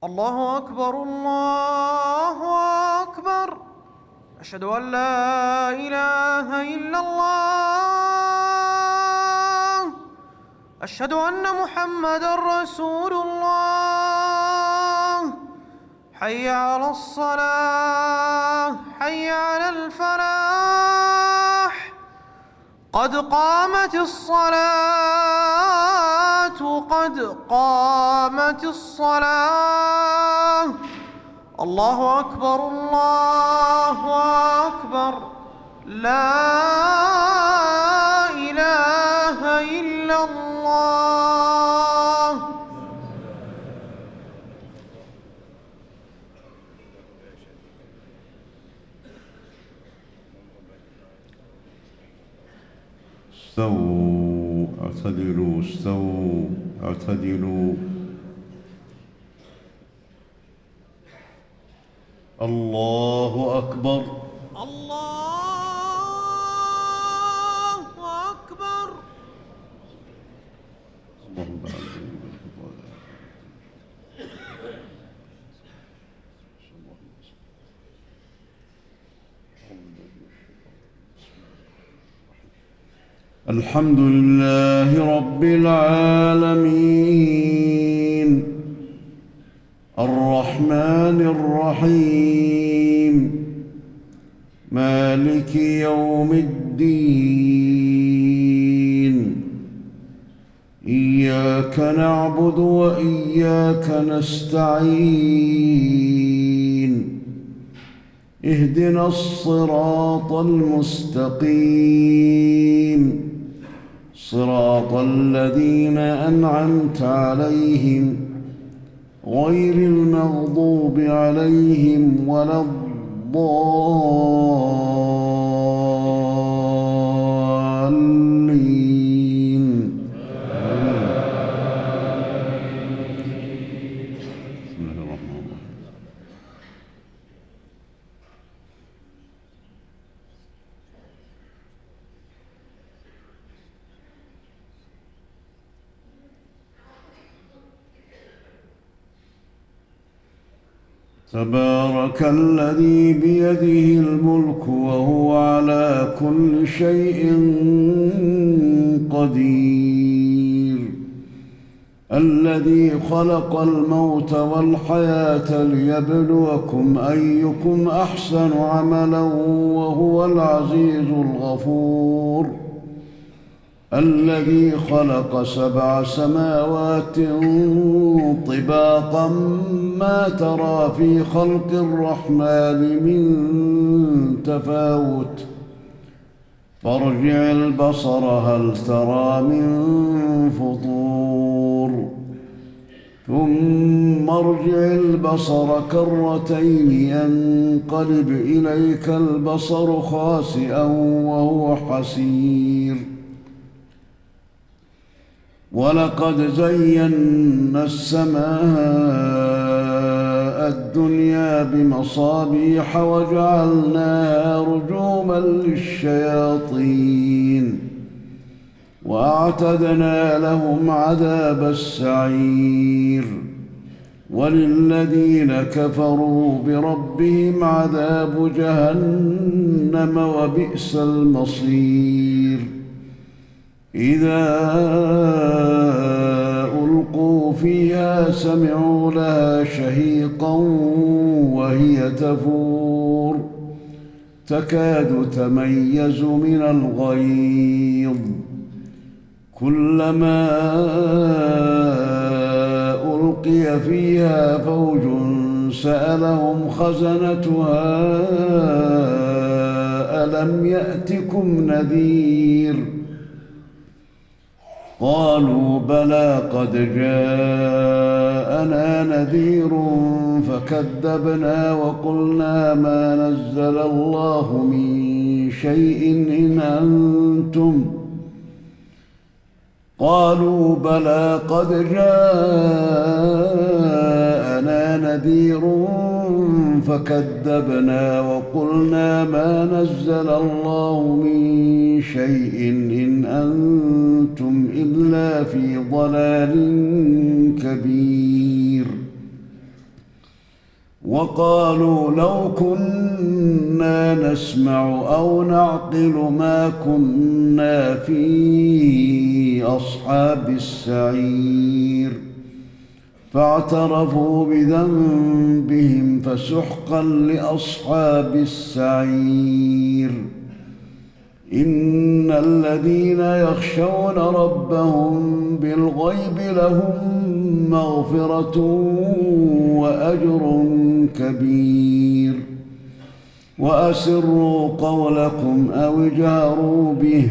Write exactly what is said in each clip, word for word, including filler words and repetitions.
الله أكبر الله أكبر. أشهد أن لا إله إلا الله. أشهد أن محمدًا رسول الله. حي على الصلاة حي على الفلاح. قد قامت الصلاة قد قامت الصلاة. الله أكبر الله أكبر. لا إله إلا الله. استووا اعتدلوا استووا اعتدلوا. الله أكبر الله أكبر. اللهم بارك. الحمد لله رب العالمين الرحمن الرحيم مالك يوم الدين. إياك نعبد وإياك نستعين. اهدنا الصراط المستقيم صراط الذين أنعمت عليهم غير المغضوب عليهم ولا الضالين. بسم الله الرحمن الرحيم. تبارك الذي بيده الملك وهو على كل شيء قدير. الذي خلق الموت والحياة ليبلوكم أيكم أحسن عملا وهو العزيز الغفور. الذي خلق سبع سماوات طباقا ما ترى في خلق الرحمن من تفاوت فارجع البصر هل ترى من فطور ثم ارجع البصر كرتين ينقلب إليك البصر خاسئا وهو حسير. ولقد زينا السماء الدنيا بمصابيح وجعلناها رجوما للشياطين وأعتدنا لهم عذاب السعير. وللذين كفروا بربهم عذاب جهنم وبئس المصير. إذا ألقوا فيها سمعوا لها شهيقا وهي تفور تكاد تميز من الغيظ. كلما ألقي فيها فوج سألهم خزنتها ألم يأتكم نذير قالوا بلى قد جاءنا نذير فكذبنا وقلنا ما نزل الله من شيء إن أنتم قالوا بلى قد جاءنا نذير فكذبنا وقلنا ما نزل الله من شيء إن أنتم إلا في ضلال كبير. وقالوا لو كنا نسمع أو نعقل ما كنا في أصحاب السعير فاعترفوا بذنبهم فسحقا لأصحاب السعير. إن الذين يخشون ربهم بالغيب لهم مغفرة وأجر كبير. وأسروا قولكم أو اجهروا به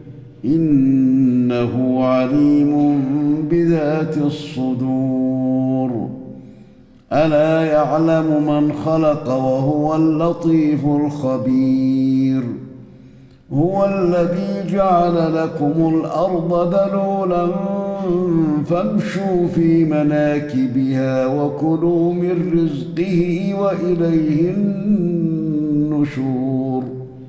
إنه عليم بذات الصدور. ألا يعلم من خلق وهو اللطيف الخبير. هو الذي جعل لكم الأرض ذلولا فامشوا في مناكبها وكلوا من رزقه وإليه النشور.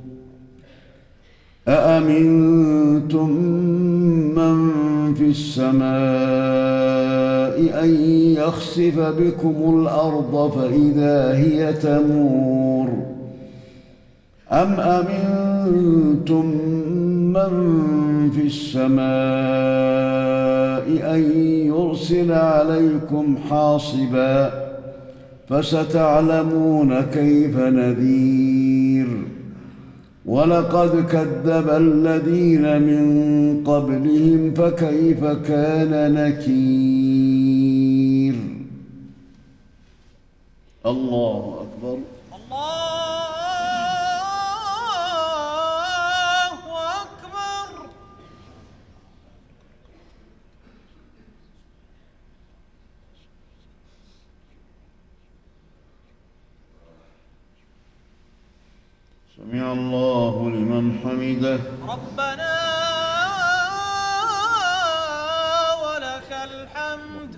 أأمنتم من في السماء أن يخسف بكم الأرض فإذا هي تمور أم أمنتم من في السماء أن يرسل عليكم حاصبا فستعلمون كيف نذير. ولقد كذب الذين من قبلهم فكيف كان نكير. الله أكبر. الله أكبر. سمع الله لمن حمده. ربنا ولك الحمد.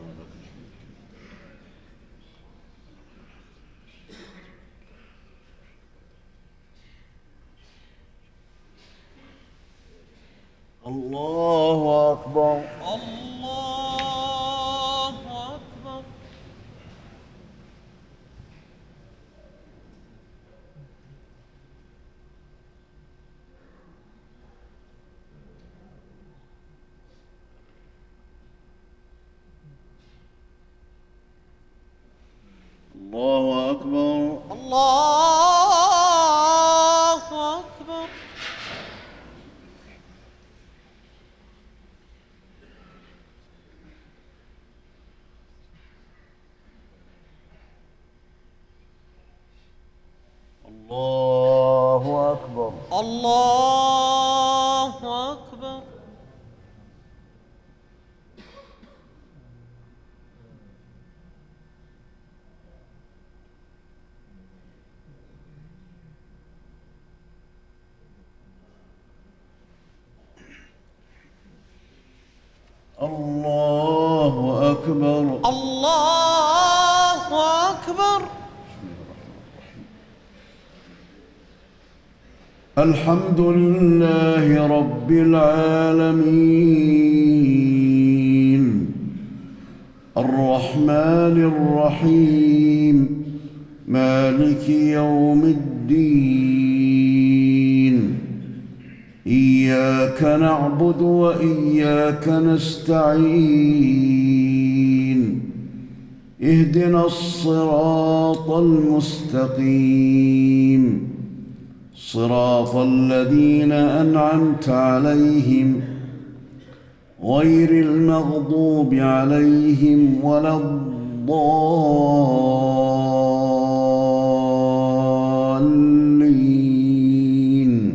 الله أكبر. الله أكبر. الله أكبر. الله أكبر. الله أكبر. الله أكبر. الله أكبر. الله أكبر. الحمد لله رب العالمين الرحمن الرحيم مالك يوم الدين. إياك نعبد وإياك نستعين. اهدنا الصراط المستقيم صراط الذين أنعمت عليهم غير المغضوب عليهم ولا الضالين.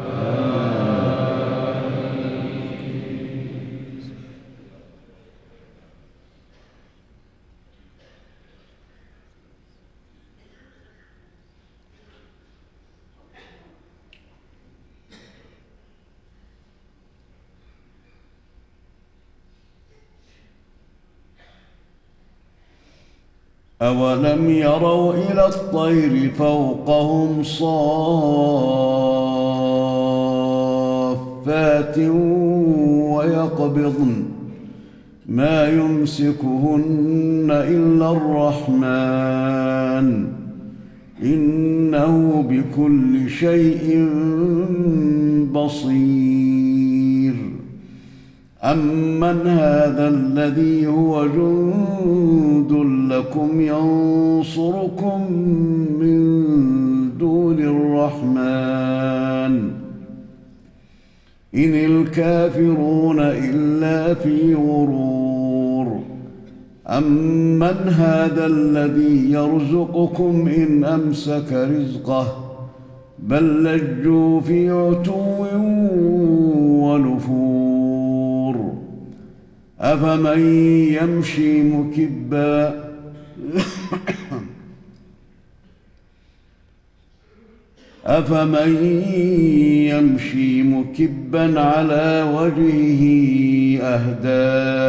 أولم يروا إلى الطير فوقهم صافات ويقبضن ما يمسكهن إلا الرحمن إنه بكل شيء بصير. أمن هذا الذي هو جند لكم ينصركم من دون الرحمن إن الكافرون إلا في غرور. أمن هذا الذي يرزقكم إن أمسك رزقه بل لجوا في عتو ونفور. أفمن يمشي مكبا أفمن يمشي مكبا على وجهه أهدى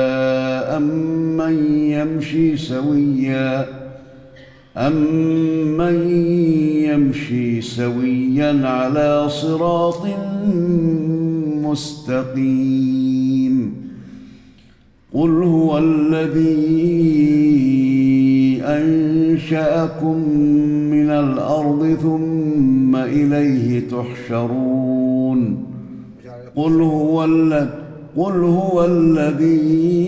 أمن يمشي سويا أمن يمشي سويا على صراط مستقيم. قل هو الذي أنشأكم من الأرض ثم إليه تحشرون. قل هو قل هو الذي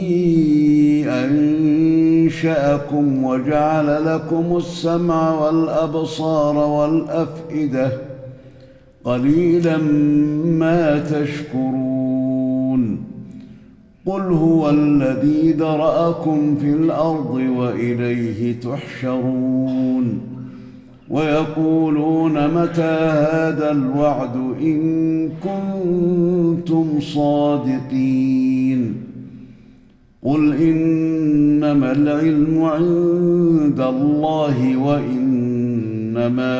أنشأكم وجعل لكم السمع والأبصار والأفئدة قليلا ما تشكرون. قل هو الذي ذرأكم في الأرض وإليه تحشرون. ويقولون متى هذا الوعد إن كنتم صادقين. قل إنما العلم عند الله وإنما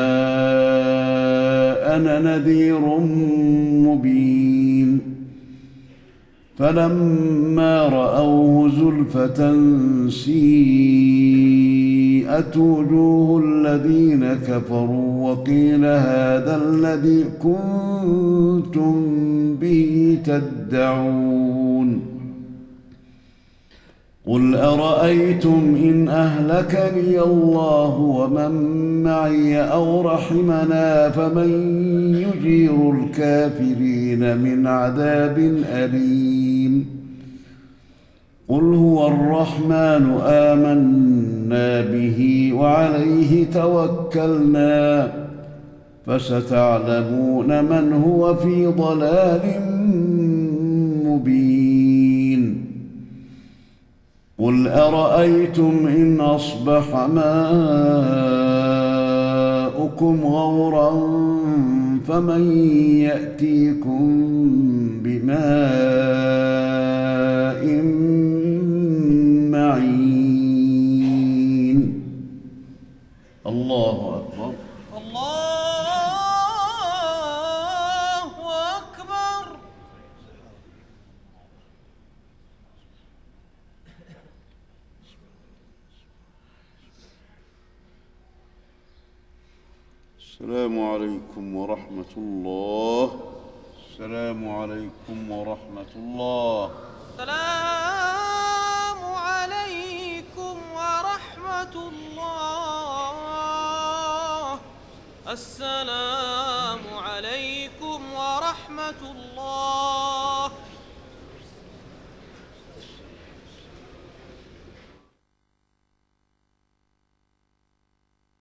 أنا نذير مبين. فلما رأوه زلفة سيئت وجوه الذين كفروا وقيل هذا الذي كنتم به تدعون. قل أرأيتم إن أهلكني الله ومن معي أو رحمنا فمن يجير الكافرين من عذاب أليم. قل هو الرحمن آمنا به وعليه توكلنا فستعلمون من هو في ضلال مبين. قل أرأيتم إن أصبح ماؤكم غورا فمن يأتيكم بماء معين. الله أكبر. الله أكبر. السلام عليكم ورحمة الله. السلام عليكم ورحمة الله. السلام عليكم ورحمة الله. السلام عليكم ورحمة الله.